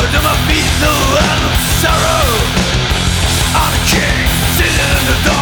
to my feet, the land of sorrow. I'm a king, sitting in the dark.